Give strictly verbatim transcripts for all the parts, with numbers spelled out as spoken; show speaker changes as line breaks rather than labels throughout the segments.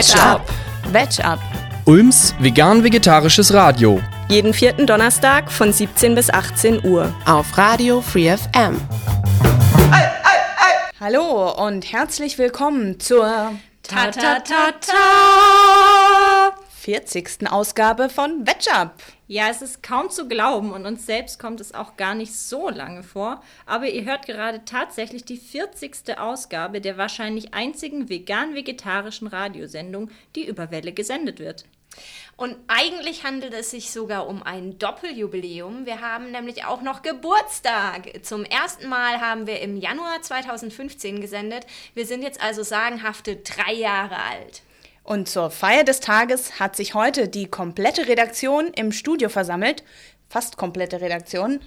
Veg-Up.
Veg-Up.
Ulms vegan-vegetarisches Radio.
Jeden vierten Donnerstag von siebzehn bis achtzehn Uhr.
Auf Radio Free F M.
Hallo und herzlich willkommen zur
Ta-ta-ta-ta!
vierzigsten Ausgabe von Veg-Up.
Ja, es ist kaum zu glauben und uns selbst kommt es auch gar nicht so lange vor, aber ihr hört gerade tatsächlich die vierzigste Ausgabe der wahrscheinlich einzigen vegan-vegetarischen Radiosendung, die über Welle gesendet wird.
Und eigentlich handelt es sich sogar um ein Doppeljubiläum. Wir haben nämlich auch noch Geburtstag. Zum ersten Mal haben wir im Januar zweitausendfünfzehn gesendet. Wir sind jetzt also sagenhafte drei Jahre alt.
Und zur Feier des Tages hat sich heute die komplette Redaktion im Studio versammelt, fast komplette Redaktion,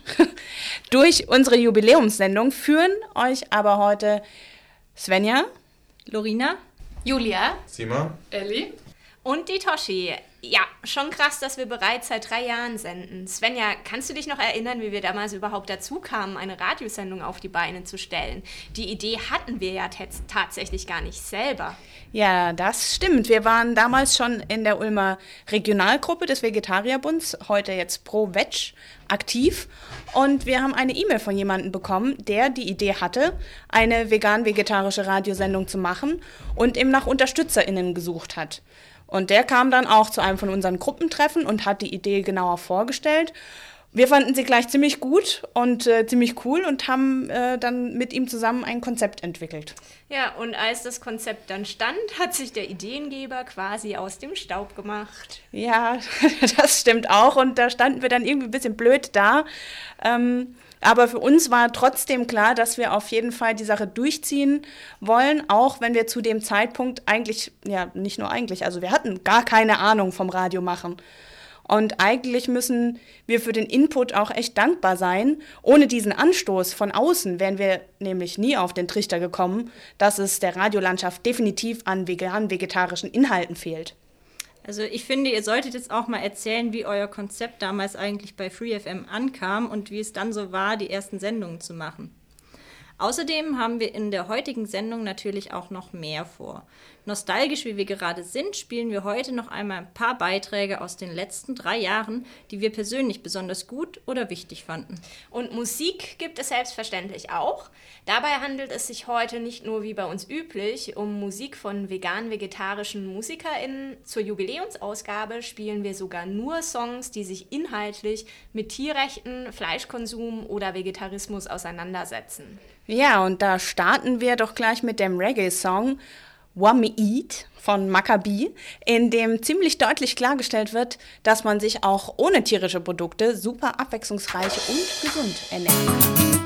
durch unsere Jubiläumssendung führen euch aber heute Svenja,
Lorina,
Julia,
Sima,
Elli
und die Toshi. Ja, schon krass, dass wir bereits seit drei Jahren senden. Svenja, kannst du dich noch erinnern, wie wir damals überhaupt dazu kamen, eine Radiosendung auf die Beine zu stellen? Die Idee hatten wir ja t- tatsächlich gar nicht selber.
Ja, das stimmt. Wir waren damals schon in der Ulmer Regionalgruppe des Vegetarierbunds, heute jetzt Pro Veg, aktiv. Und wir haben eine E-Mail von jemandem bekommen, der die Idee hatte, eine vegan-vegetarische Radiosendung zu machen und eben nach UnterstützerInnen gesucht hat. Und der kam dann auch zu einem von unseren Gruppentreffen und hat die Idee genauer vorgestellt. Wir fanden sie gleich ziemlich gut und äh, ziemlich cool und haben äh, dann mit ihm zusammen ein Konzept entwickelt.
Ja, und als das Konzept dann stand, hat sich der Ideengeber quasi aus dem Staub gemacht.
Ja, das stimmt auch. Und da standen wir dann irgendwie ein bisschen blöd da. Ähm, aber für uns war trotzdem klar, dass wir auf jeden Fall die Sache durchziehen wollen, auch wenn wir zu dem Zeitpunkt eigentlich, ja, nicht nur eigentlich, also wir hatten gar keine Ahnung vom Radiomachen. Und eigentlich müssen wir für den Input auch echt dankbar sein. Ohne diesen Anstoß von außen wären wir nämlich nie auf den Trichter gekommen, dass es der Radiolandschaft definitiv an vegan-vegetarischen Inhalten fehlt.
Also ich finde, ihr solltet jetzt auch mal erzählen, wie euer Konzept damals eigentlich bei Free F M ankam und wie es dann so war, die ersten Sendungen zu machen. Außerdem haben wir in der heutigen Sendung natürlich auch noch mehr vor. Nostalgisch, wie wir gerade sind, spielen wir heute noch einmal ein paar Beiträge aus den letzten drei Jahren, die wir persönlich besonders gut oder wichtig fanden.
Und Musik gibt es selbstverständlich auch. Dabei handelt es sich heute nicht nur wie bei uns üblich um Musik von vegan-vegetarischen MusikerInnen. Zur Jubiläumsausgabe spielen wir sogar nur Songs, die sich inhaltlich mit Tierrechten, Fleischkonsum oder Vegetarismus auseinandersetzen.
Ja, und da starten wir doch gleich mit dem Reggae-Song Wami Eat von Maccabi, in dem ziemlich deutlich klargestellt wird, dass man sich auch ohne tierische Produkte super abwechslungsreich und gesund ernähren kann.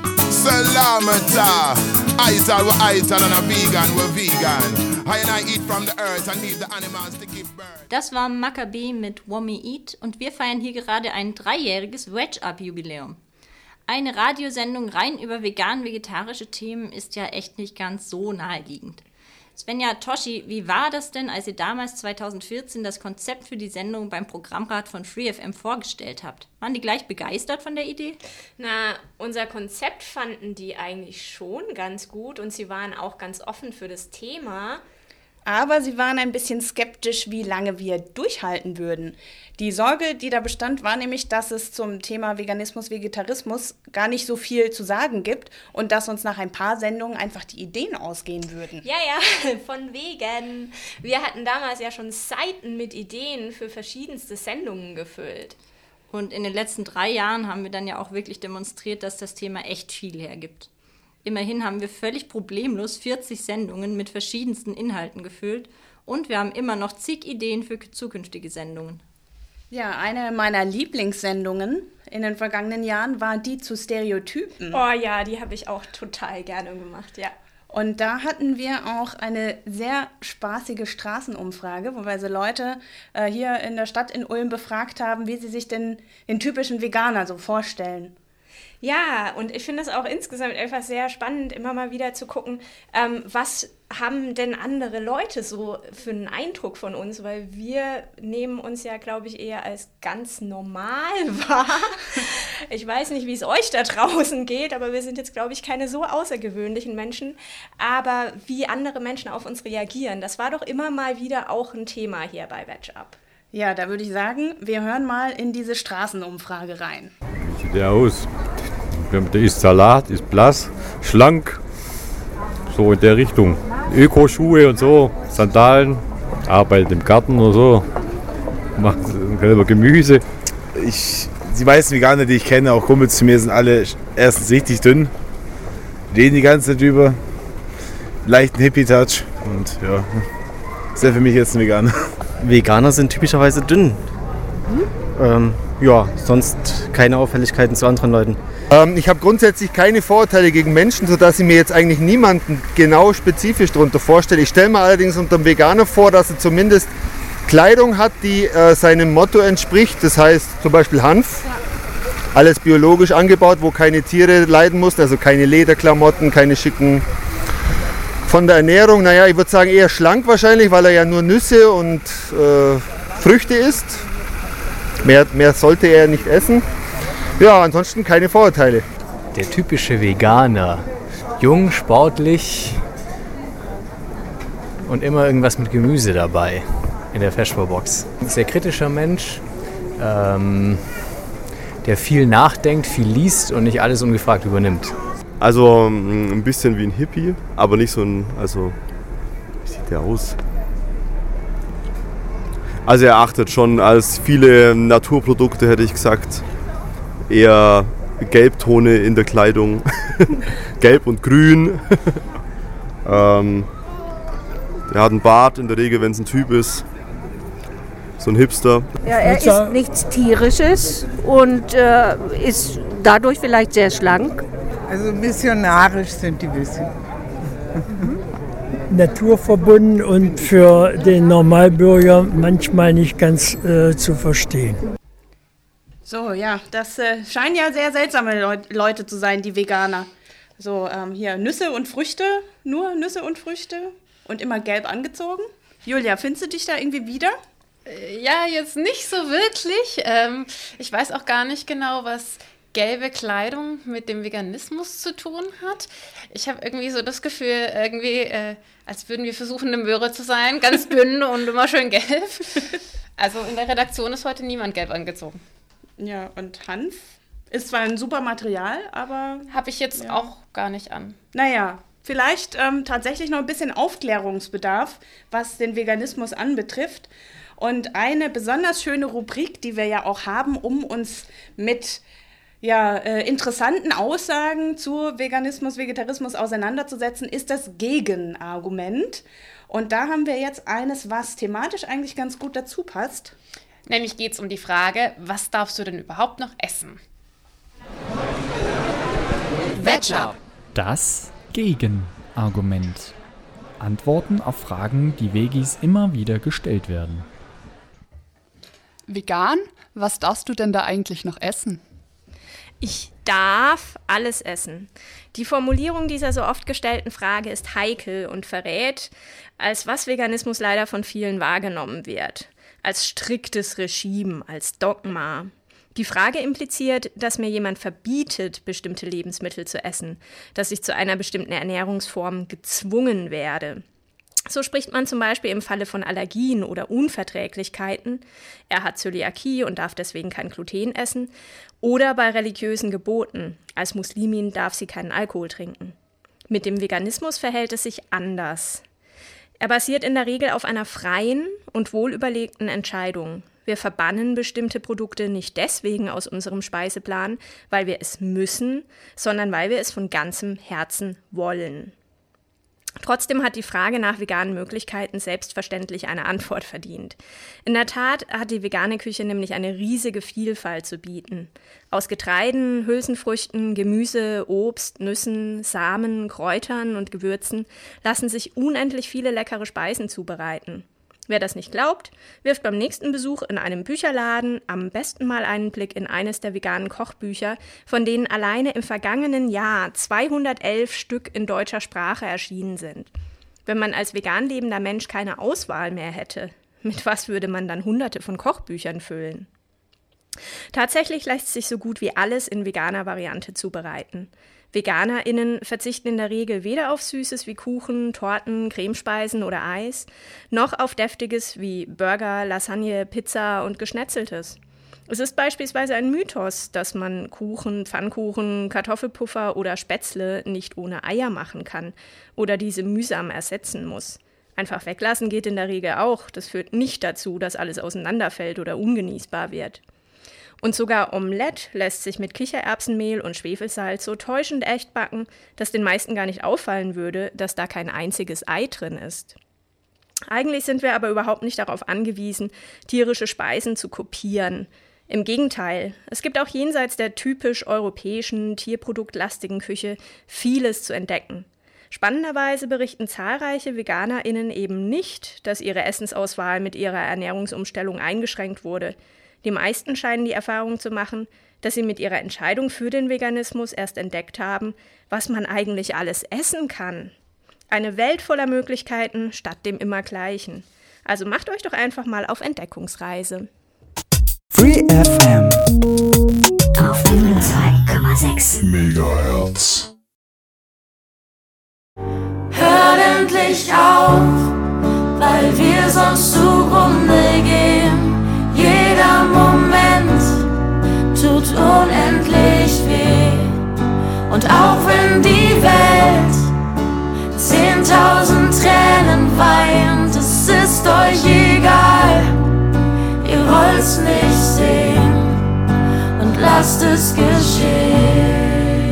Salamata. Aital wa aital and a vegan wa vegan. I and I eat from the earth and leave the animals to give birth.
Das war Maccabi mit Wami Eat und wir feiern hier gerade ein dreijähriges Veg-Up-Jubiläum. Eine Radiosendung rein über vegan-vegetarische Themen ist ja echt nicht ganz so naheliegend. Svenja, Toshi, wie war das denn, als ihr damals zweitausendvierzehn das Konzept für die Sendung beim Programmrat von Free F M vorgestellt habt? Waren die gleich begeistert von der Idee?
Na, unser Konzept fanden die eigentlich schon ganz gut und sie waren auch ganz offen für das Thema.
Aber sie waren ein bisschen skeptisch, wie lange wir durchhalten würden. Die Sorge, die da bestand, war nämlich, dass es zum Thema Veganismus, Vegetarismus gar nicht so viel zu sagen gibt und dass uns nach ein paar Sendungen einfach die Ideen ausgehen würden.
Ja, ja, von wegen. Wir hatten damals ja schon Seiten mit Ideen für verschiedenste Sendungen gefüllt.
Und in den letzten drei Jahren haben wir dann ja auch wirklich demonstriert, dass das Thema echt viel hergibt. Immerhin haben wir völlig problemlos vierzig Sendungen mit verschiedensten Inhalten gefüllt und wir haben immer noch zig Ideen für zukünftige Sendungen.
Ja, eine meiner Lieblingssendungen in den vergangenen Jahren war die zu Stereotypen.
Oh ja, die habe ich auch total gerne gemacht, ja.
Und da hatten wir auch eine sehr spaßige Straßenumfrage, wo wir so Leute äh, hier in der Stadt in Ulm befragt haben, wie sie sich denn den typischen Veganer so vorstellen.
Ja, und ich finde es auch insgesamt einfach sehr spannend, immer mal wieder zu gucken, ähm, was haben denn andere Leute so für einen Eindruck von uns, weil wir nehmen uns ja, glaube ich, eher als ganz normal wahr. Ich weiß nicht, wie es euch da draußen geht, aber wir sind jetzt, glaube ich, keine so außergewöhnlichen Menschen. Aber wie andere Menschen auf uns reagieren, das war doch immer mal wieder auch ein Thema hier bei Veg Up.
Ja, da würde ich sagen, wir hören mal in diese Straßenumfrage rein.
Wie sieht der aus? Der ist Salat, ist blass, schlank, so in der Richtung. Ökoschuhe und so, Sandalen, arbeitet im Garten oder so, macht selber Gemüse.
Ich, die meisten Veganer, die ich kenne, auch Kumpels zu mir, sind alle erstens richtig dünn, reden die ganze Zeit über, leichten Hippie-Touch und ja, ist ja für mich jetzt ein Veganer.
Veganer sind typischerweise dünn. Hm? Ähm, ja, sonst keine Auffälligkeiten zu anderen Leuten.
Ähm, ich habe grundsätzlich keine Vorurteile gegen Menschen, sodass ich mir jetzt eigentlich niemanden genau spezifisch darunter vorstelle. Ich stelle mir allerdings unter einem Veganer vor, dass er zumindest Kleidung hat, die äh, seinem Motto entspricht. Das heißt zum Beispiel Hanf. Alles biologisch angebaut, wo keine Tiere leiden mussten, also keine Lederklamotten, keine schicken. Von der Ernährung, naja, ich würde sagen eher schlank wahrscheinlich, weil er ja nur Nüsse und äh, Früchte isst. Mehr, mehr sollte er nicht essen. Ja, ansonsten keine Vorurteile.
Der typische Veganer. Jung, sportlich und immer irgendwas mit Gemüse dabei in der Feschbar-Box. Sehr kritischer Mensch, ähm, der viel nachdenkt, viel liest und nicht alles ungefragt übernimmt.
Also ein bisschen wie ein Hippie, aber nicht so ein, also wie sieht der aus? Also er achtet schon als viele Naturprodukte, hätte ich gesagt, eher Gelbtone in der Kleidung, Gelb und Grün. ähm, er hat einen Bart in der Regel, wenn es ein Typ ist, so ein Hipster.
Ja, er isst nichts Tierisches und äh, ist dadurch vielleicht sehr schlank.
Also missionarisch sind die bisschen.
Naturverbunden und für den Normalbürger manchmal nicht ganz äh, zu verstehen.
So, ja, das äh, scheinen ja sehr seltsame Leut- Leute zu sein, die Veganer. So, ähm, hier Nüsse und Früchte, nur Nüsse und Früchte und immer gelb angezogen. Julia, findest du dich da irgendwie wieder?
Ja, jetzt nicht so wirklich. Ähm, ich weiß auch gar nicht genau, was gelbe Kleidung mit dem Veganismus zu tun hat. Ich habe irgendwie so das Gefühl, irgendwie, äh, als würden wir versuchen, eine Möhre zu sein, ganz dünn und immer schön gelb. Also in der Redaktion ist heute niemand gelb angezogen.
Ja, und Hanf ist zwar ein super Material, aber...
Habe ich jetzt
ja.
auch gar nicht an.
Naja, vielleicht ähm, tatsächlich noch ein bisschen Aufklärungsbedarf, was den Veganismus anbetrifft. Und eine besonders schöne Rubrik, die wir ja auch haben, um uns mit ja, äh, interessanten Aussagen zu Veganismus, Vegetarismus auseinanderzusetzen, ist das Gegenargument. Und da haben wir jetzt eines, was thematisch eigentlich ganz gut dazu passt.
Nämlich geht es um die Frage, was darfst du denn überhaupt noch essen?
Veg Up.
Das Gegenargument. Antworten auf Fragen, die Vegis immer wieder gestellt werden.
Vegan? Was darfst du denn da eigentlich noch essen?
Ich darf alles essen. Die Formulierung dieser so oft gestellten Frage ist heikel und verrät, als was Veganismus leider von vielen wahrgenommen wird. Als striktes Regime, als Dogma. Die Frage impliziert, dass mir jemand verbietet, bestimmte Lebensmittel zu essen, dass ich zu einer bestimmten Ernährungsform gezwungen werde. So spricht man zum Beispiel im Falle von Allergien oder Unverträglichkeiten. Er hat Zöliakie und darf deswegen kein Gluten essen. Oder bei religiösen Geboten. Als Muslimin darf sie keinen Alkohol trinken. Mit dem Veganismus verhält es sich anders. Er basiert in der Regel auf einer freien und wohlüberlegten Entscheidung. Wir verbannen bestimmte Produkte nicht deswegen aus unserem Speiseplan, weil wir es müssen, sondern weil wir es von ganzem Herzen wollen. Trotzdem hat die Frage nach veganen Möglichkeiten selbstverständlich eine Antwort verdient. In der Tat hat die vegane Küche nämlich eine riesige Vielfalt zu bieten. Aus Getreiden, Hülsenfrüchten, Gemüse, Obst, Nüssen, Samen, Kräutern und Gewürzen lassen sich unendlich viele leckere Speisen zubereiten.
Wer das nicht glaubt, wirft beim nächsten Besuch in einem Bücherladen am besten mal einen Blick in eines der veganen Kochbücher, von denen alleine im vergangenen Jahr zweihundertelf Stück in deutscher Sprache erschienen sind. Wenn man als vegan lebender Mensch keine Auswahl mehr hätte, mit was würde man dann hunderte von Kochbüchern füllen? Tatsächlich lässt sich so gut wie alles in veganer Variante zubereiten. VeganerInnen verzichten in der Regel weder auf Süßes wie Kuchen, Torten, Cremespeisen oder Eis, noch auf Deftiges wie Burger, Lasagne, Pizza und Geschnetzeltes. Es ist beispielsweise ein Mythos, dass man Kuchen, Pfannkuchen, Kartoffelpuffer oder Spätzle nicht ohne Eier machen kann oder diese mühsam ersetzen muss. Einfach weglassen geht in der Regel auch. Das führt nicht dazu, dass alles auseinanderfällt oder ungenießbar wird. Und sogar Omelette lässt sich mit Kichererbsenmehl und Schwefelsalz so täuschend echt backen, dass den meisten gar nicht auffallen würde, dass da kein einziges Ei drin ist. Eigentlich sind wir aber überhaupt nicht darauf angewiesen, tierische Speisen zu kopieren. Im Gegenteil, es gibt auch jenseits der typisch europäischen, tierproduktlastigen Küche vieles zu entdecken. Spannenderweise berichten zahlreiche VeganerInnen eben nicht, dass ihre Essensauswahl mit ihrer Ernährungsumstellung eingeschränkt wurde. Die meisten scheinen die Erfahrung zu machen, dass sie mit ihrer Entscheidung für den Veganismus erst entdeckt haben, was man eigentlich alles essen kann. Eine Welt voller Möglichkeiten statt dem Immergleichen. Also macht euch doch einfach mal auf Entdeckungsreise.
Free F M auf hundertzwei Komma sechs
Megahertz.
Hört endlich auf, weil wir sonst zugrunde gehen. Jeder Moment tut unendlich weh. Und auch wenn die Welt zehntausend Tränen weint, es ist euch egal. Ihr wollt's nicht sehen und lasst es geschehen.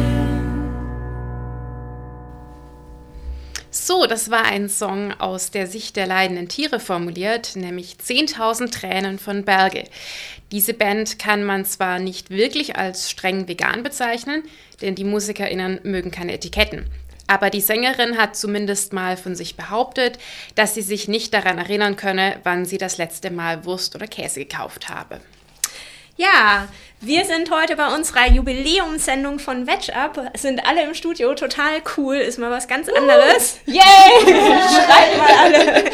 So, das war ein Song aus der Sicht der leidenden Tiere formuliert, nämlich zehntausend Tränen von Berge. Diese Band kann man zwar nicht wirklich als streng vegan bezeichnen, denn die MusikerInnen mögen keine Etiketten. Aber die Sängerin hat zumindest mal von sich behauptet, dass sie sich nicht daran erinnern könne, wann sie das letzte Mal Wurst oder Käse gekauft habe.
Ja, wir sind heute bei unserer Jubiläumssendung von Veg Up, sind alle im Studio, total cool, ist mal was ganz anderes. Uh, Yay! Schreit mal alle.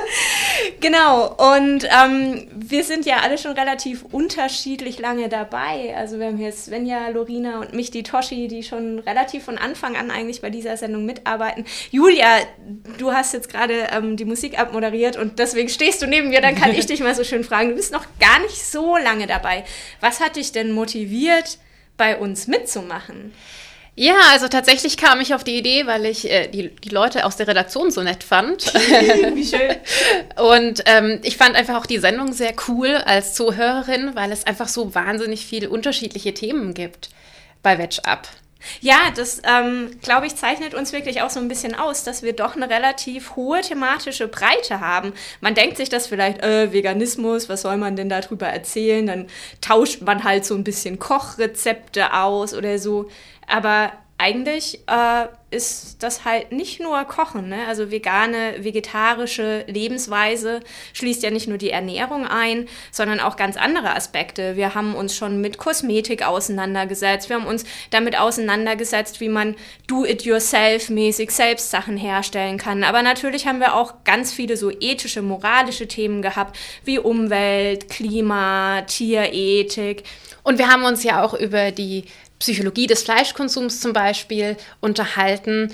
Genau, und ähm, wir sind ja alle schon relativ unterschiedlich lange dabei. Also wir haben hier Svenja, Lorina und mich, die Toshi, die schon relativ von Anfang an eigentlich bei dieser Sendung mitarbeiten. Julia, du hast jetzt gerade ähm, die Musik abmoderiert und deswegen stehst du neben mir, dann kann ich dich mal so schön fragen. Du bist noch gar nicht so lange dabei. Was hat dich denn motiviert, bei uns mitzumachen?
Ja, also tatsächlich kam ich auf die Idee, weil ich äh, die, die Leute aus der Redaktion so nett fand.
Wie schön.
Und ähm, ich fand einfach auch die Sendung sehr cool als Zuhörerin, weil es einfach so wahnsinnig viele unterschiedliche Themen gibt bei Veg Up.
Ja, das, ähm, glaube ich, zeichnet uns wirklich auch so ein bisschen aus, dass wir doch eine relativ hohe thematische Breite haben. Man denkt sich das vielleicht, äh, Veganismus, was soll man denn darüber erzählen? Dann tauscht man halt so ein bisschen Kochrezepte aus oder so. Aber eigentlich äh, ist das halt nicht nur Kochen, ne? Also vegane, vegetarische Lebensweise schließt ja nicht nur die Ernährung ein, sondern auch ganz andere Aspekte. Wir haben uns schon mit Kosmetik auseinandergesetzt, wir haben uns damit auseinandergesetzt, wie man do-it-yourself-mäßig selbst Sachen herstellen kann. Aber natürlich haben wir auch ganz viele so ethische, moralische Themen gehabt, wie Umwelt, Klima, Tierethik.
Und wir haben uns ja auch über die Psychologie des Fleischkonsums zum Beispiel unterhalten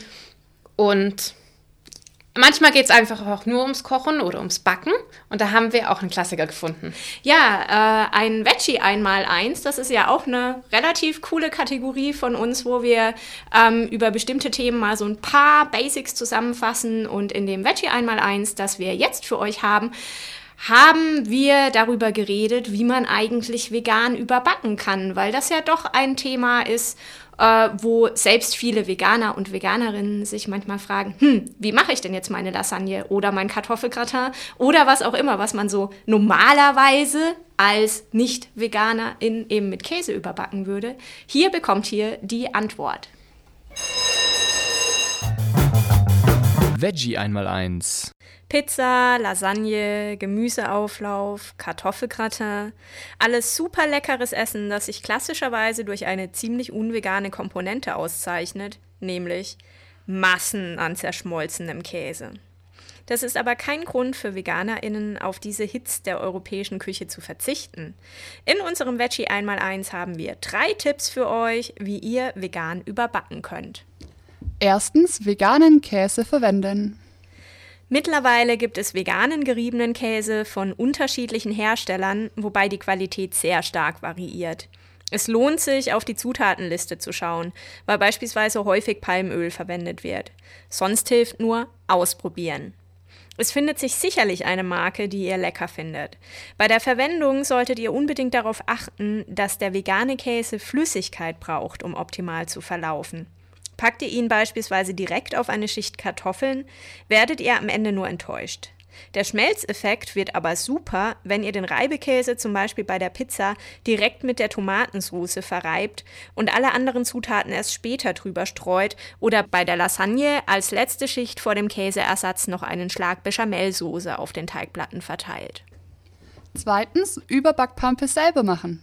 und manchmal geht es einfach auch nur ums Kochen oder ums Backen und da haben wir auch einen Klassiker gefunden.
Ja, äh, ein Veggie einmal eins, das ist ja auch eine relativ coole Kategorie von uns, wo wir ähm, über bestimmte Themen mal so ein paar Basics zusammenfassen und in dem Veggie einmal eins, das wir jetzt für euch haben, haben wir darüber geredet, wie man eigentlich vegan überbacken kann, weil das ja doch ein Thema ist, äh, wo selbst viele Veganer und Veganerinnen sich manchmal fragen, hm, wie mache ich denn jetzt meine Lasagne oder mein Kartoffelgratin oder was auch immer, was man so normalerweise als Nicht-Veganerin eben mit Käse überbacken würde. Hier bekommt ihr die Antwort.
Veggie einmal eins.
Pizza, Lasagne, Gemüseauflauf, Kartoffelgratin. Alles super leckeres Essen, das sich klassischerweise durch eine ziemlich unvegane Komponente auszeichnet, nämlich Massen an zerschmolzenem Käse. Das ist aber kein Grund für VeganerInnen, auf diese Hits der europäischen Küche zu verzichten. In unserem Veggie einmal eins haben wir drei Tipps für euch, wie ihr vegan überbacken könnt.
Erstens, veganen Käse verwenden.
Mittlerweile gibt es veganen geriebenen Käse von unterschiedlichen Herstellern, wobei die Qualität sehr stark variiert. Es lohnt sich, auf die Zutatenliste zu schauen, weil beispielsweise häufig Palmöl verwendet wird. Sonst hilft nur ausprobieren. Es findet sich sicherlich eine Marke, die ihr lecker findet. Bei der Verwendung solltet ihr unbedingt darauf achten, dass der vegane Käse Flüssigkeit braucht, um optimal zu verlaufen. Packt ihr ihn beispielsweise direkt auf eine Schicht Kartoffeln, werdet ihr am Ende nur enttäuscht. Der Schmelzeffekt wird aber super, wenn ihr den Reibekäse zum Beispiel bei der Pizza direkt mit der Tomatensauce verreibt und alle anderen Zutaten erst später drüber streut oder bei der Lasagne als letzte Schicht vor dem Käseersatz noch einen Schlag Bechamelsoße auf den Teigplatten verteilt.
Zweitens, Überbackpampe selber machen.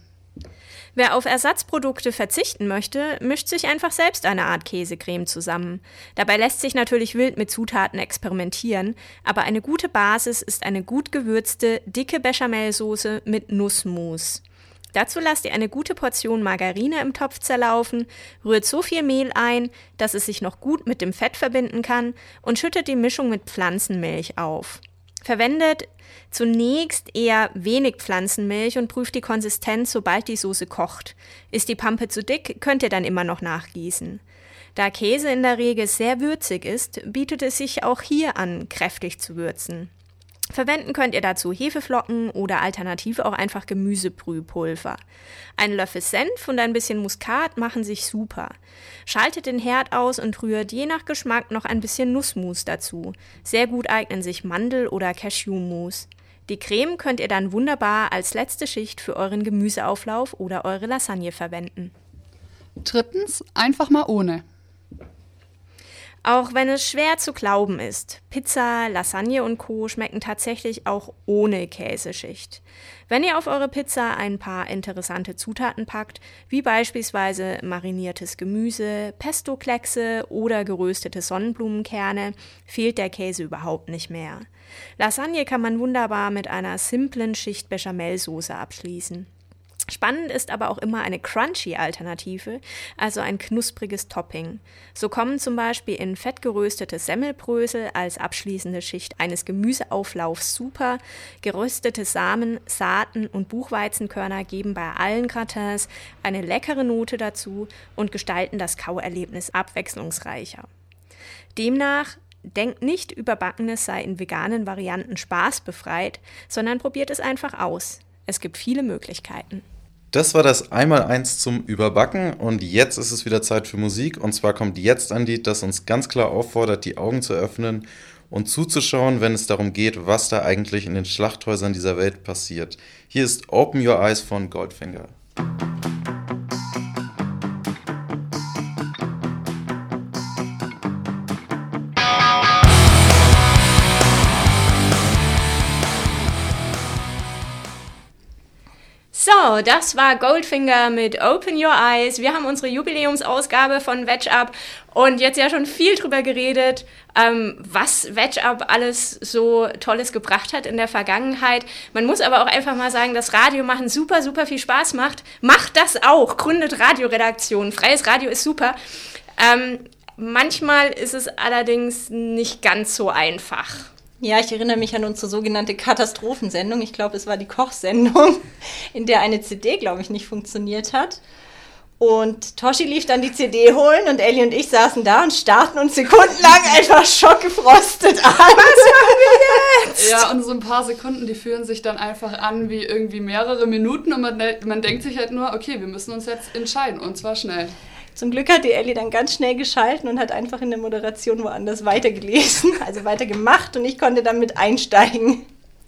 Wer auf Ersatzprodukte verzichten möchte, mischt sich einfach selbst eine Art Käsecreme zusammen. Dabei lässt sich natürlich wild mit Zutaten experimentieren, aber eine gute Basis ist eine gut gewürzte, dicke Bechamelsoße mit Nussmus. Dazu lasst ihr eine gute Portion Margarine im Topf zerlaufen, rührt so viel Mehl ein, dass es sich noch gut mit dem Fett verbinden kann und schüttet die Mischung mit Pflanzenmilch auf. Verwendet zunächst eher wenig Pflanzenmilch und prüft die Konsistenz, sobald die Soße kocht. Ist die Pampe zu dick, könnt ihr dann immer noch nachgießen. Da Käse in der Regel sehr würzig ist, bietet es sich auch hier an, kräftig zu würzen. Verwenden könnt ihr dazu Hefeflocken oder alternativ auch einfach Gemüsebrühpulver. Ein Löffel Senf und ein bisschen Muskat machen sich super. Schaltet den Herd aus und rührt je nach Geschmack noch ein bisschen Nussmus dazu. Sehr gut eignen sich Mandel- oder Cashewmus. Die Creme könnt ihr dann wunderbar als letzte Schicht für euren Gemüseauflauf oder eure Lasagne verwenden.
Drittens, einfach mal ohne.
Auch wenn es schwer zu glauben ist, Pizza, Lasagne und Co. schmecken tatsächlich auch ohne Käseschicht. Wenn ihr auf eure Pizza ein paar interessante Zutaten packt, wie beispielsweise mariniertes Gemüse, Pesto-Kleckse oder geröstete Sonnenblumenkerne, fehlt der Käse überhaupt nicht mehr. Lasagne kann man wunderbar mit einer simplen Schicht Bechamelsoße abschließen. Spannend ist aber auch immer eine Crunchy-Alternative, also ein knuspriges Topping. So kommen zum Beispiel in fett geröstete Semmelbrösel als abschließende Schicht eines Gemüseauflaufs super. Geröstete Samen, Saaten und Buchweizenkörner geben bei allen Gratins eine leckere Note dazu und gestalten das Kauerlebnis abwechslungsreicher. Demnach denkt nicht, Überbackenes sei in veganen Varianten spaßbefreit, sondern probiert es einfach aus. Es gibt viele Möglichkeiten.
Das war das Einmaleins zum Überbacken und jetzt ist es wieder Zeit für Musik und zwar kommt jetzt ein Lied, das uns ganz klar auffordert, die Augen zu öffnen und zuzuschauen, wenn es darum geht, was da eigentlich in den Schlachthäusern dieser Welt passiert. Hier ist Open Your Eyes von Goldfinger.
So, das war Goldfinger mit Open Your Eyes. Wir haben unsere Jubiläumsausgabe von Veg Up und jetzt ja schon viel drüber geredet, ähm, was Veg Up alles so Tolles gebracht hat in der Vergangenheit. Man muss aber auch einfach mal sagen, dass Radio machen super, super viel Spaß macht. Macht das auch, gründet Radioredaktionen. Freies Radio ist super. Ähm, manchmal ist es allerdings nicht ganz so einfach.
Ja, ich erinnere mich an unsere sogenannte Katastrophensendung. Ich glaube, es war die Kochsendung, in der eine C D, glaube ich, nicht funktioniert hat. Und Toshi lief dann die C D holen und Elli und ich saßen da und starrten uns sekundenlang einfach schockgefrostet an. Was machen wir jetzt?
Ja, und so ein paar Sekunden, die fühlen sich dann einfach an wie irgendwie mehrere Minuten und man, man denkt sich halt nur, okay, wir müssen uns jetzt entscheiden und zwar schnell.
Zum Glück hat die Elli dann ganz schnell geschalten und hat einfach in der Moderation woanders weitergelesen, also weitergemacht und ich konnte dann mit einsteigen.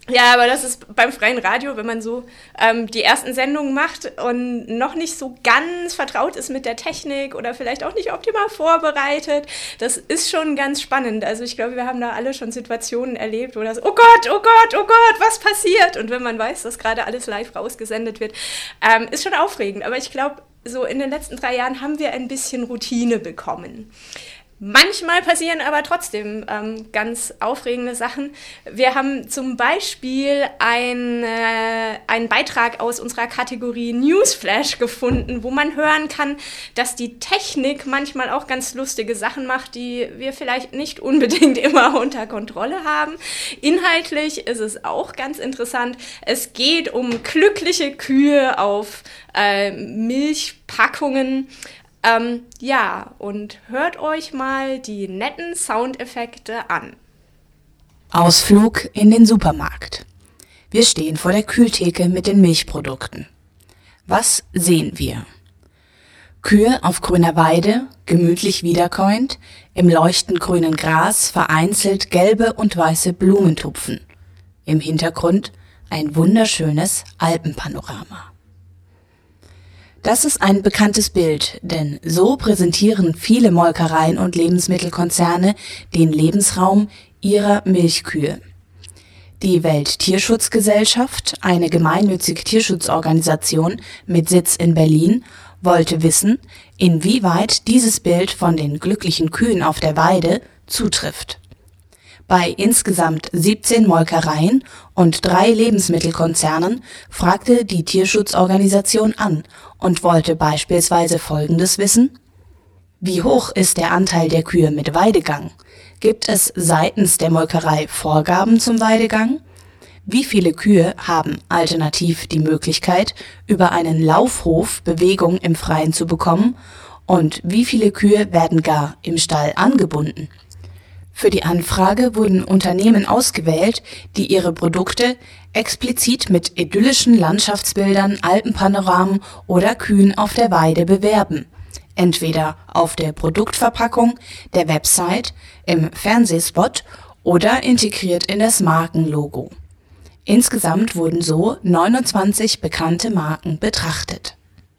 Ja, aber das ist beim freien Radio, wenn man so ähm, die ersten Sendungen macht und noch nicht so ganz vertraut ist mit der Technik oder vielleicht auch nicht optimal vorbereitet. Das ist schon ganz spannend. Also ich glaube, wir haben da alle schon Situationen erlebt, wo das, oh Gott, oh Gott, oh Gott, was passiert? Und wenn man weiß, dass gerade alles live rausgesendet wird, ähm, ist schon aufregend. Aber ich glaube, so in den letzten drei Jahren haben wir ein bisschen Routine bekommen. Manchmal passieren aber trotzdem ähm, ganz aufregende Sachen. Wir haben zum Beispiel ein, äh, einen Beitrag aus unserer Kategorie Newsflash gefunden, wo man hören kann, dass die Technik manchmal auch ganz lustige Sachen macht, die wir vielleicht nicht unbedingt immer unter Kontrolle haben. Inhaltlich ist es auch ganz interessant. Es geht um glückliche Kühe auf äh, Milchpackungen. Ähm, ja, und hört euch mal die netten Soundeffekte an.
Ausflug in den Supermarkt. Wir stehen vor der Kühltheke mit den Milchprodukten. Was sehen wir? Kühe auf grüner Weide, gemütlich wiederkäuend, im leuchtend grünen Gras vereinzelt gelbe und weiße Blumentupfen. Im Hintergrund ein wunderschönes Alpenpanorama. Das ist ein bekanntes Bild, denn so präsentieren viele Molkereien und Lebensmittelkonzerne den Lebensraum ihrer Milchkühe. Die Welttierschutzgesellschaft, eine gemeinnützige Tierschutzorganisation mit Sitz in Berlin, wollte wissen, inwieweit dieses Bild von den glücklichen Kühen auf der Weide zutrifft. Bei insgesamt siebzehn Molkereien und drei Lebensmittelkonzernen fragte die Tierschutzorganisation an und wollte beispielsweise Folgendes wissen: Wie hoch ist der Anteil der Kühe mit Weidegang? Gibt es seitens der Molkerei Vorgaben zum Weidegang? Wie viele Kühe haben alternativ die Möglichkeit, über einen Laufhof Bewegung im Freien zu bekommen? Und wie viele Kühe werden gar im Stall angebunden? Für die Anfrage wurden Unternehmen ausgewählt, die ihre Produkte explizit mit idyllischen Landschaftsbildern, Alpenpanoramen oder Kühen auf der Weide bewerben. Entweder auf der Produktverpackung, der Website, im Fernsehspot oder integriert in das Markenlogo. Insgesamt wurden so neunundzwanzig bekannte Marken betrachtet.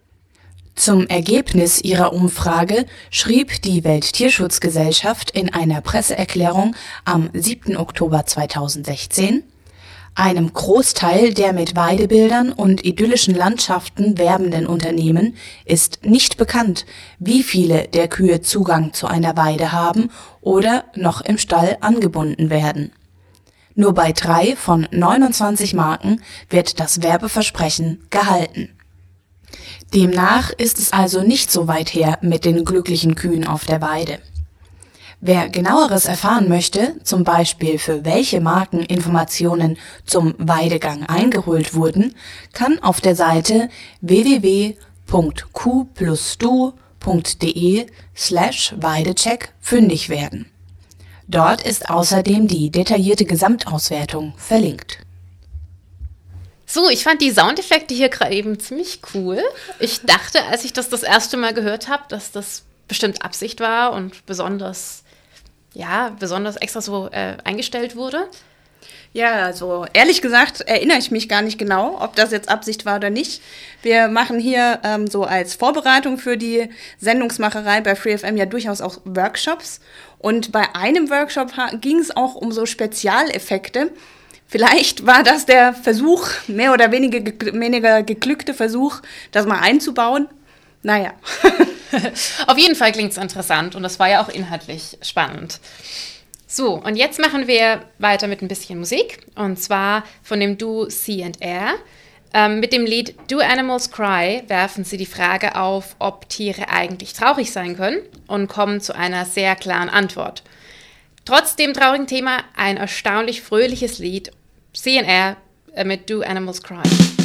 Zum Ergebnis ihrer Umfrage schrieb die Welttierschutzgesellschaft in einer Presseerklärung am siebten Oktober zweitausendsechzehn: Einem Großteil der mit Weidebildern und idyllischen Landschaften werbenden Unternehmen ist nicht bekannt, wie viele der Kühe Zugang zu einer Weide haben oder noch im Stall angebunden werden. Nur bei drei von neunundzwanzig Marken wird das Werbeversprechen gehalten. Demnach ist es also nicht so weit her mit den glücklichen Kühen auf der Weide. Wer Genaueres erfahren möchte, zum Beispiel für welche Marken Informationen zum Weidegang eingeholt wurden, kann auf der Seite w w w punkt q plus du punkt d e slash Weidecheck fündig werden. Dort ist außerdem die detaillierte Gesamtauswertung verlinkt.
So, ich fand die Soundeffekte hier gerade eben ziemlich cool. Ich dachte, als ich das das erste Mal gehört habe, dass das bestimmt Absicht war und besonders, ja, besonders extra so äh, eingestellt wurde.
Ja, also ehrlich gesagt erinnere ich mich gar nicht genau, ob das jetzt Absicht war oder nicht. Wir machen hier ähm, so als Vorbereitung für die Sendungsmacherei bei Free F M ja durchaus auch Workshops. Und bei einem Workshop ging es auch um so Spezialeffekte. Vielleicht war das der Versuch, mehr oder weniger, ge- weniger geglückte Versuch, das mal einzubauen. Naja.
Auf jeden Fall klingt es interessant und das war ja auch inhaltlich spannend. So, und jetzt machen wir weiter mit ein bisschen Musik. Und zwar von dem Duo Sea and Air. Ähm, mit dem Lied Do Animals Cry werfen sie die Frage auf, ob Tiere eigentlich traurig sein können, und kommen zu einer sehr klaren Antwort. Trotz dem traurigen Thema ein erstaunlich fröhliches Lied, Sea and Air äh, mit Do Animals Cry.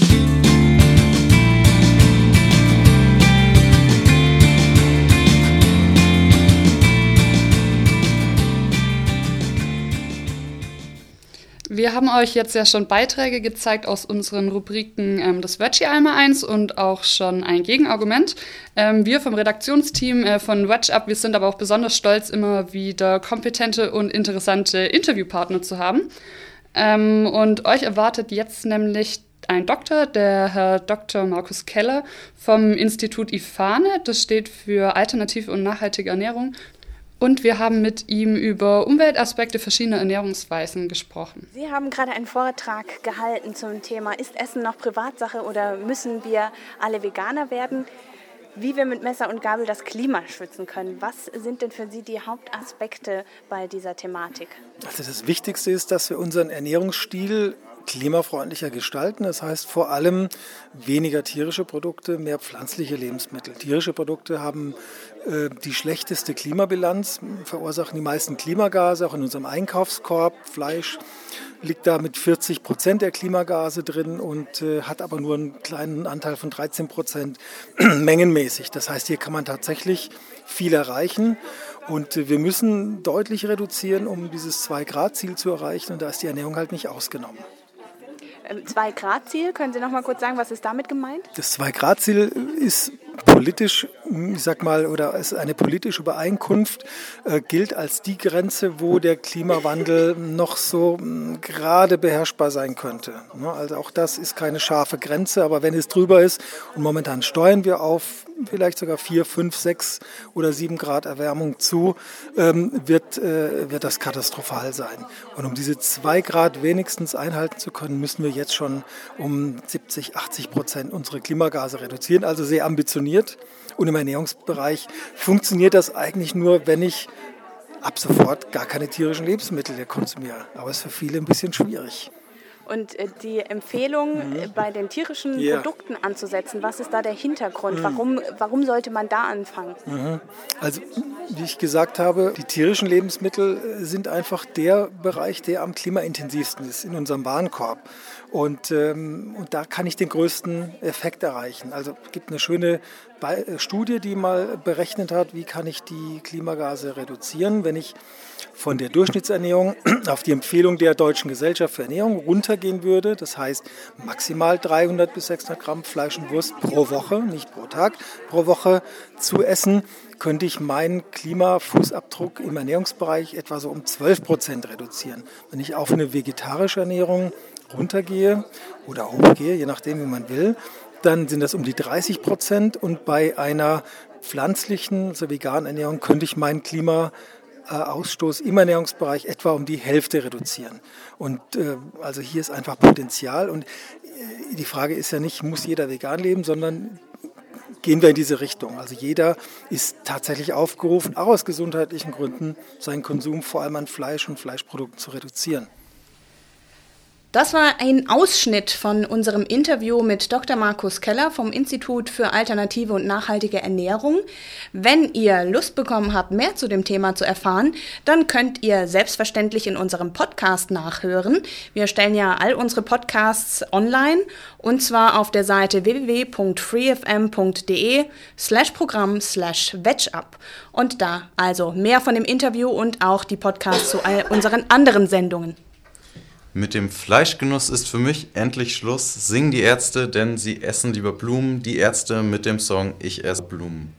Wir haben euch jetzt ja schon Beiträge gezeigt aus unseren Rubriken ähm, das Wedgie einmal eins und auch schon ein Gegenargument. Ähm, wir vom Redaktionsteam äh, von Wedge Up, wir sind aber auch besonders stolz, immer wieder kompetente und interessante Interviewpartner zu haben. Ähm, und euch erwartet jetzt nämlich ein Doktor, der Herr Doktor Markus Keller vom Institut I F A N E, das steht für Alternative und nachhaltige Ernährung. Und wir haben mit ihm über Umweltaspekte verschiedener Ernährungsweisen gesprochen.
Sie haben gerade einen Vortrag gehalten zum Thema, ist Essen noch Privatsache oder müssen wir alle Veganer werden? Wie wir mit Messer und Gabel das Klima schützen können. Was sind denn für Sie die Hauptaspekte bei dieser Thematik?
Also das Wichtigste ist, dass wir unseren Ernährungsstil klimafreundlicher gestalten. Das heißt vor allem weniger tierische Produkte, mehr pflanzliche Lebensmittel. Tierische Produkte haben äh, die schlechteste Klimabilanz, verursachen die meisten Klimagase, auch in unserem Einkaufskorb. Fleisch liegt da mit vierzig Prozent der Klimagase drin und äh, hat aber nur einen kleinen Anteil von dreizehn Prozent mengenmäßig. Das heißt, hier kann man tatsächlich viel erreichen. Und äh, wir müssen deutlich reduzieren, um dieses zwei Grad Ziel zu erreichen. Und da ist die Ernährung halt nicht ausgenommen.
zwei Grad Ziel, können Sie noch mal kurz sagen, was ist damit gemeint?
Das zwei Grad Ziel ist politisch, ich sag mal, oder ist eine politische Übereinkunft, äh, gilt als die Grenze, wo der Klimawandel noch so mh, gerade beherrschbar sein könnte. Ne? Also auch das ist keine scharfe Grenze, aber wenn es drüber ist, und momentan steuern wir auf vielleicht sogar vier, fünf, sechs oder sieben Grad Erwärmung zu, ähm, wird, äh, wird das katastrophal sein. Und um diese zwei Grad wenigstens einhalten zu können, müssen wir jetzt schon um siebzig, achtzig Prozent unsere Klimagase reduzieren, also sehr ambitioniert. Und im Ernährungsbereich funktioniert das eigentlich nur, wenn ich ab sofort gar keine tierischen Lebensmittel konsumiere. Aber es ist für viele ein bisschen schwierig.
Und äh, die Empfehlung, mhm. bei den tierischen
ja.
Produkten anzusetzen, was ist da der Hintergrund?
Mhm.
Warum, warum sollte man da anfangen?
Mhm. Also, wie ich gesagt habe, die tierischen Lebensmittel sind einfach der Bereich, der am klimaintensivsten ist in unserem Warenkorb. Und, ähm, und da kann ich den größten Effekt erreichen. Also es gibt eine schöne Be- Studie, die mal berechnet hat, wie kann ich die Klimagase reduzieren, wenn ich von der Durchschnittsernährung auf die Empfehlung der Deutschen Gesellschaft für Ernährung runtergehen würde. Das heißt maximal dreihundert bis sechshundert Gramm Fleisch und Wurst pro Woche, nicht pro Tag, pro Woche zu essen, könnte ich meinen Klimafußabdruck im Ernährungsbereich etwa so um zwölf Prozent reduzieren. Wenn ich auf eine vegetarische Ernährung runtergehe oder hochgehe, je nachdem, wie man will, dann sind das um die dreißig Prozent und bei einer pflanzlichen, also veganen Ernährung könnte ich meinen Klimaausstoß im Ernährungsbereich etwa um die Hälfte reduzieren. Und äh, also hier ist einfach Potenzial und äh, die Frage ist ja nicht, muss jeder vegan leben, sondern gehen wir in diese Richtung. Also jeder ist tatsächlich aufgerufen, auch aus gesundheitlichen Gründen, seinen Konsum vor allem an Fleisch und Fleischprodukten zu reduzieren.
Das war ein Ausschnitt von unserem Interview mit Doktor Markus Keller vom Institut für Alternative und nachhaltige Ernährung. Wenn ihr Lust bekommen habt, mehr zu dem Thema zu erfahren, dann könnt ihr selbstverständlich in unserem Podcast nachhören. Wir stellen ja all unsere Podcasts online und zwar auf der Seite w w w punkt freefm punkt de slash Programm slash veg-up. Und da also mehr von dem Interview und auch die Podcasts zu all unseren anderen Sendungen.
Mit dem Fleischgenuss ist für mich endlich Schluss, singen die Ärzte, denn sie essen lieber Blumen. Die Ärzte mit dem Song Ich esse Blumen.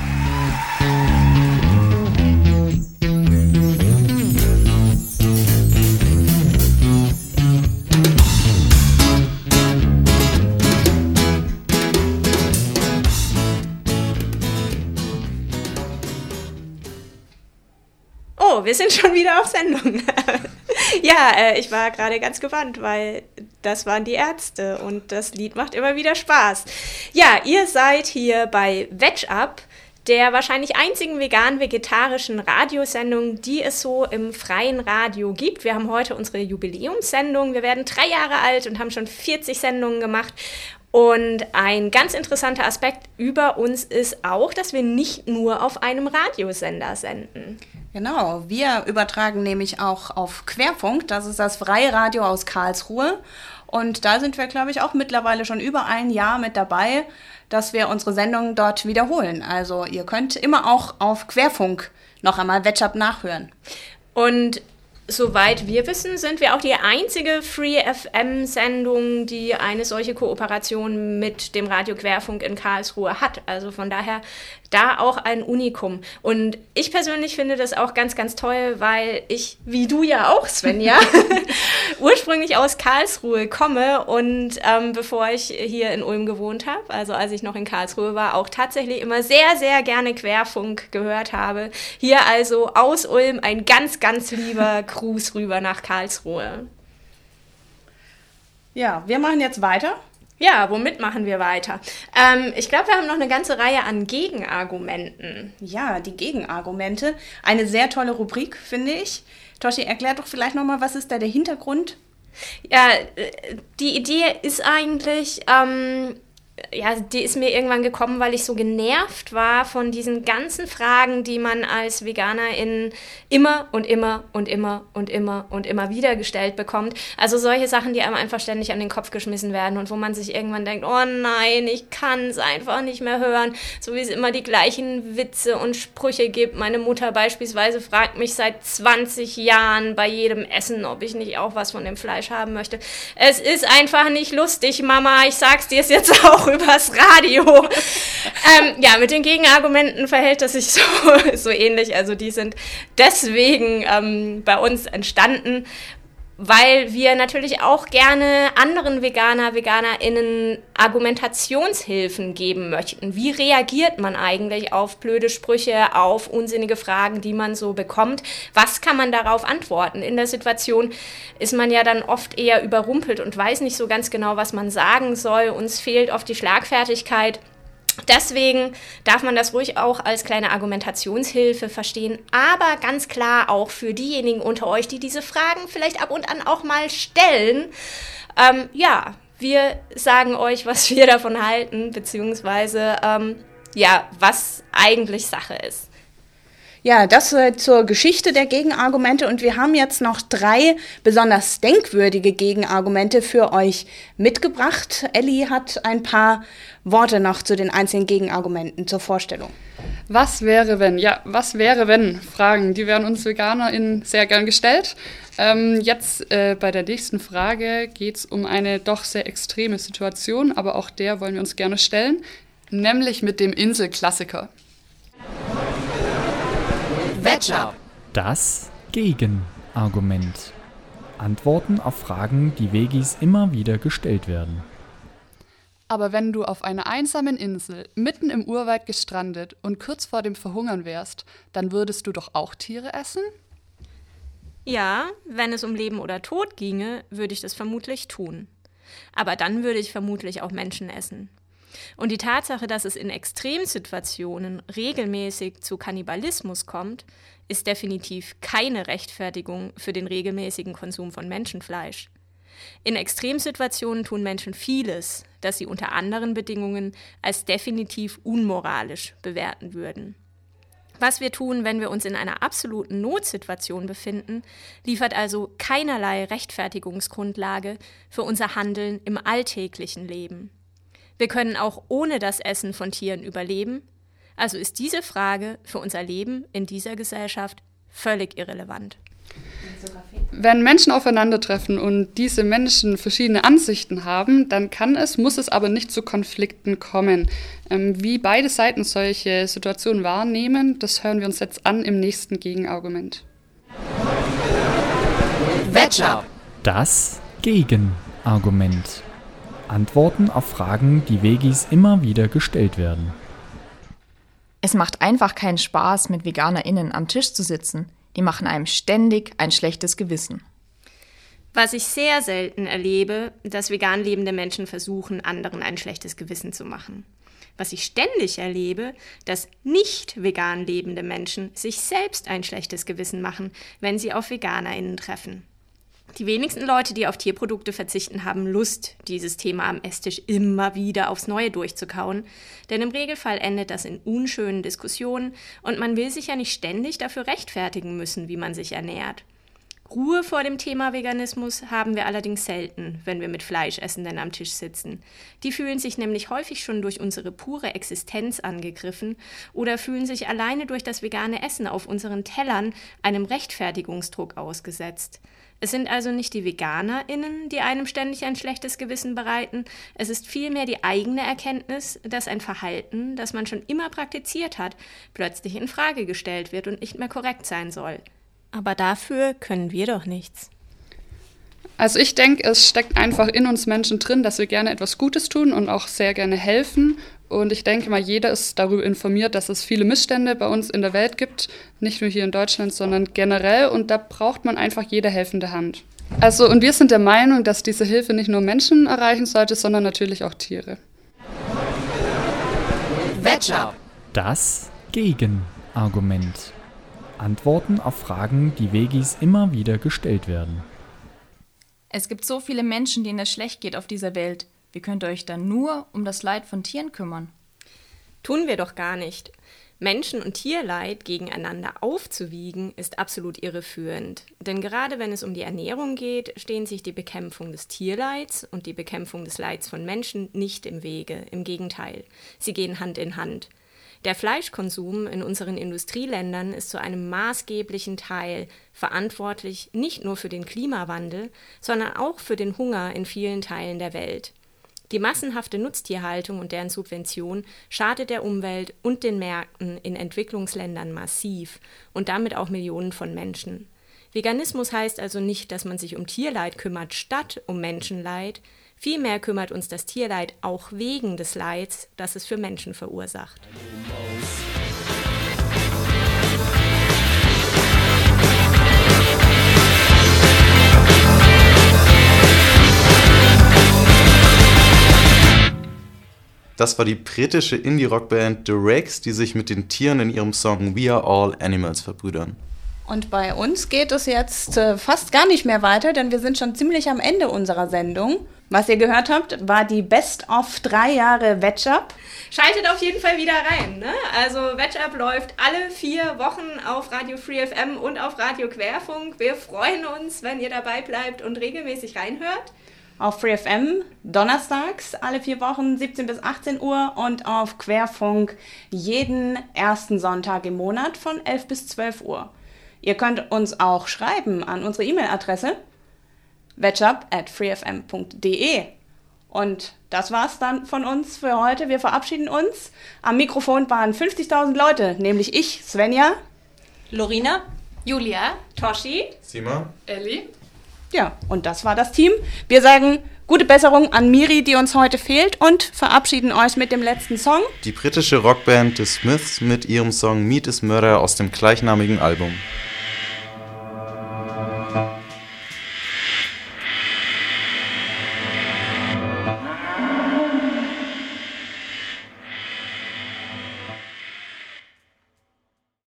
Oh, wir sind schon wieder auf Sendung. Ja, äh, ich war gerade ganz gebannt, weil das waren die Ärzte und das Lied macht immer wieder Spaß. Ja, ihr seid hier bei Veg-Up, der wahrscheinlich einzigen vegan-vegetarischen Radiosendung, die es so im freien Radio gibt. Wir haben heute unsere Jubiläumssendung. Wir werden drei Jahre alt und haben schon vierzig Sendungen gemacht. Und ein ganz interessanter Aspekt über uns ist auch, dass wir nicht nur auf einem Radiosender senden.
Genau, wir übertragen nämlich auch auf Querfunk, das ist das Freie Radio aus Karlsruhe. Und da sind wir, glaube ich, auch mittlerweile schon über ein Jahr mit dabei, dass wir unsere Sendung dort wiederholen. Also ihr könnt immer auch auf Querfunk noch einmal Veg-Up nachhören.
Und soweit wir wissen, sind wir auch die einzige Free F M-Sendung, die eine solche Kooperation mit dem Radio Querfunk in Karlsruhe hat. Also von daher da auch ein Unikum. Und ich persönlich finde das auch ganz, ganz toll, weil ich, wie du ja auch, Svenja, ursprünglich aus Karlsruhe komme und ähm, bevor ich hier in Ulm gewohnt habe, also als ich noch in Karlsruhe war, auch tatsächlich immer sehr, sehr gerne Querfunk gehört habe. Hier also aus Ulm ein ganz, ganz lieber Gruß rüber nach Karlsruhe.
Ja, wir machen jetzt weiter.
Ja, womit machen wir weiter? Ähm, ich glaube, wir haben noch eine ganze Reihe an Gegenargumenten.
Ja, die Gegenargumente. Eine sehr tolle Rubrik, finde ich. Toshi, erklär doch vielleicht nochmal, was ist da der Hintergrund?
Ja, die Idee ist eigentlich, ähm, ja, die ist mir irgendwann gekommen, weil ich so genervt war von diesen ganzen Fragen, die man als Veganerin immer und immer und immer und immer und immer wieder gestellt bekommt. Also solche Sachen, die einem einfach ständig an den Kopf geschmissen werden und wo man sich irgendwann denkt, oh nein, ich kann es einfach nicht mehr hören. So wie es immer die gleichen Witze und Sprüche gibt. Meine Mutter beispielsweise fragt mich seit zwanzig Jahren bei jedem Essen, ob ich nicht auch was von dem Fleisch haben möchte. Es ist einfach nicht lustig, Mama. Ich sag's dir jetzt auch übers Radio. ähm, ja, mit den Gegenargumenten verhält es sich so, so ähnlich. Also die sind deswegen ähm, bei uns entstanden, weil wir natürlich auch gerne anderen Veganer, VeganerInnen Argumentationshilfen geben möchten. Wie reagiert man eigentlich auf blöde Sprüche, auf unsinnige Fragen, die man so bekommt? Was kann man darauf antworten? In der Situation ist man ja dann oft eher überrumpelt und weiß nicht so ganz genau, was man sagen soll. Uns fehlt oft die Schlagfertigkeit. Deswegen darf man das ruhig auch als kleine Argumentationshilfe verstehen, aber ganz klar auch für diejenigen unter euch, die diese Fragen vielleicht ab und an auch mal stellen. Ähm, ja, wir sagen euch, was wir davon halten, beziehungsweise ähm, ja, was eigentlich Sache ist.
Ja, das äh, zur Geschichte der Gegenargumente und wir haben jetzt noch drei besonders denkwürdige Gegenargumente für euch mitgebracht. Elli hat ein paar Worte noch zu den einzelnen Gegenargumenten zur Vorstellung.
Was wäre, wenn? Ja, was wäre, wenn? Fragen, die werden uns VeganerInnen sehr gern gestellt. Ähm, jetzt äh, bei der nächsten Frage geht es um eine doch sehr extreme Situation, aber auch der wollen wir uns gerne stellen, nämlich mit dem Inselklassiker.
Das Gegenargument. Antworten auf Fragen, die Vegis immer wieder gestellt werden.
Aber wenn du auf einer einsamen Insel, mitten im Urwald gestrandet und kurz vor dem Verhungern wärst, dann würdest du doch auch Tiere essen?
Ja, wenn es um Leben oder Tod ginge, würde ich das vermutlich tun. Aber dann würde ich vermutlich auch Menschen essen. Und die Tatsache, dass es in Extremsituationen regelmäßig zu Kannibalismus kommt, ist definitiv keine Rechtfertigung für den regelmäßigen Konsum von Menschenfleisch. In Extremsituationen tun Menschen vieles, das sie unter anderen Bedingungen als definitiv unmoralisch bewerten würden. Was wir tun, wenn wir uns in einer absoluten Notsituation befinden, liefert also keinerlei Rechtfertigungsgrundlage für unser Handeln im alltäglichen Leben. Wir können auch ohne das Essen von Tieren überleben, also ist diese Frage für unser Leben in dieser Gesellschaft völlig irrelevant.
Wenn Menschen aufeinandertreffen und diese Menschen verschiedene Ansichten haben, dann kann es, muss es aber nicht zu Konflikten kommen. Ähm, wie beide Seiten solche Situationen wahrnehmen, das hören wir uns jetzt an im nächsten Gegenargument.
Das Gegenargument. Antworten auf Fragen, die Vegis immer wieder gestellt werden.
Es macht einfach keinen Spaß, mit VeganerInnen am Tisch zu sitzen. Die machen einem ständig ein schlechtes Gewissen.
Was ich sehr selten erlebe, dass vegan lebende Menschen versuchen, anderen ein schlechtes Gewissen zu machen. Was ich ständig erlebe, dass nicht vegan lebende Menschen sich selbst ein schlechtes Gewissen machen, wenn sie auf VeganerInnen treffen. Die wenigsten Leute, die auf Tierprodukte verzichten, haben Lust, dieses Thema am Esstisch immer wieder aufs Neue durchzukauen. Denn im Regelfall endet das in unschönen Diskussionen und man will sich ja nicht ständig dafür rechtfertigen müssen, wie man sich ernährt. Ruhe vor dem Thema Veganismus haben wir allerdings selten, wenn wir mit Fleischessenden am Tisch sitzen. Die fühlen sich nämlich häufig schon durch unsere pure Existenz angegriffen oder fühlen sich alleine durch das vegane Essen auf unseren Tellern einem Rechtfertigungsdruck ausgesetzt. Es sind also nicht die VeganerInnen, die einem ständig ein schlechtes Gewissen bereiten. Es ist vielmehr die eigene Erkenntnis, dass ein Verhalten, das man schon immer praktiziert hat, plötzlich in Frage gestellt wird und nicht mehr korrekt sein soll. Aber dafür können wir doch nichts.
Also ich denke, es steckt einfach in uns Menschen drin, dass wir gerne etwas Gutes tun und auch sehr gerne helfen. Und ich denke mal, jeder ist darüber informiert, dass es viele Missstände bei uns in der Welt gibt. Nicht nur hier in Deutschland, sondern generell. Und da braucht man einfach jede helfende Hand. Also, und wir sind der Meinung, dass diese Hilfe nicht nur Menschen erreichen sollte, sondern natürlich auch Tiere.
Vetchup.
Das Gegenargument. Antworten auf Fragen, die Vegis immer wieder gestellt werden.
Es gibt so viele Menschen, denen es schlecht geht auf dieser Welt. Wie könnt ihr euch dann nur um das Leid von Tieren kümmern?
Tun wir doch gar nicht. Menschen- und Tierleid gegeneinander aufzuwiegen, ist absolut irreführend. Denn gerade wenn es um die Ernährung geht, stehen sich die Bekämpfung des Tierleids und die Bekämpfung des Leids von Menschen nicht im Wege. Im Gegenteil, sie gehen Hand in Hand. Der Fleischkonsum in unseren Industrieländern ist zu einem maßgeblichen Teil verantwortlich nicht nur für den Klimawandel, sondern auch für den Hunger in vielen Teilen der Welt. Die massenhafte Nutztierhaltung und deren Subvention schadet der Umwelt und den Märkten in Entwicklungsländern massiv und damit auch Millionen von Menschen. Veganismus heißt also nicht, dass man sich um Tierleid kümmert statt um Menschenleid. Vielmehr kümmert uns das Tierleid auch wegen des Leids, das es für Menschen verursacht.
Das war die britische Indie-Rock-Band The Rakes, die sich mit den Tieren in ihrem Song We Are All Animals verbrüdern.
Und bei uns geht es jetzt äh, fast gar nicht mehr weiter, denn wir sind schon ziemlich am Ende unserer Sendung. Was ihr gehört habt, war die Best-of drei Jahre Vetchup.
Schaltet auf jeden Fall wieder rein, ne? Also Vetchup läuft alle vier Wochen auf Radio Free F M und auf Radio Querfunk. Wir freuen uns, wenn ihr dabei bleibt und regelmäßig reinhört.
Auf Free F M donnerstags alle vier Wochen siebzehn bis achtzehn Uhr und auf Querfunk jeden ersten Sonntag im Monat von elf bis zwölf Uhr. Ihr könnt uns auch schreiben an unsere E-Mail-Adresse vetchup at freefm punkt de. Und das war's dann von uns für heute. Wir verabschieden uns. Am Mikrofon waren fünfzigtausend Leute, nämlich ich, Svenja,
Lorina, Julia, Toshi,
Sima,
Elli.
Ja, und das war das Team. Wir sagen gute Besserung an Miri, die uns heute fehlt, und verabschieden euch mit dem letzten Song.
Die britische Rockband The Smiths mit ihrem Song Meat is Murder aus dem gleichnamigen Album.